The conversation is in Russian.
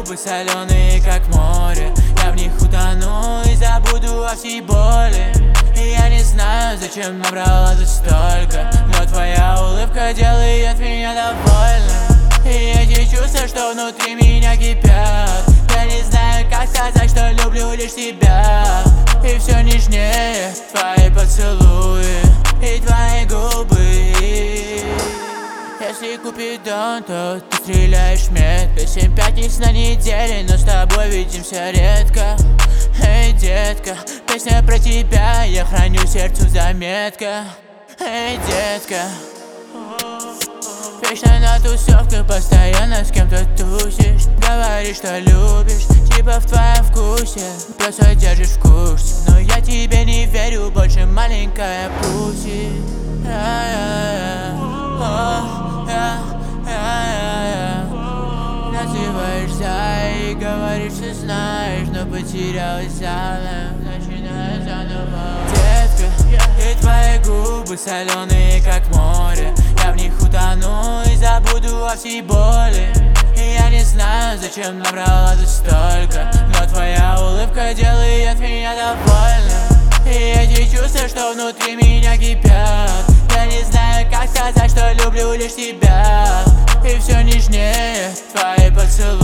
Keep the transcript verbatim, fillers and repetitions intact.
губы соленые, как море. Я в них утону и забуду о всей боли. И я не знаю, зачем набрала ты столько, но твоя улыбка делает меня довольным. И эти чувства, что внутри меня кипят, я не знаю, как сказать, что люблю лишь тебя. И все нежнее твои поцелуи и твои губы. Если Купидон, то ты стреляешь метко. Семь пятниц на неделе, но с тобой видимся редко. Эй, детка, песня про тебя, я храню сердцу заметка. Эй, детка, вечно на тусовках, постоянно с кем-то тусишь. Говоришь, что любишь, типа в твоем вкусе, просто держишь в курсе. Но я тебе не верю, больше маленькая пуси. Называешься и говоришь, что знаешь, но потерялась заново, начиная заново. Детка, и твои губы соленые, как море. Я в них утону и забуду о всей боли. И я не знаю, зачем набрала ты столько, но твоя улыбка делает меня довольным. И эти чувства, что внутри меня кипят, я не знаю, как сказать, что люблю лишь тебя. И все нежнее твои поцелуи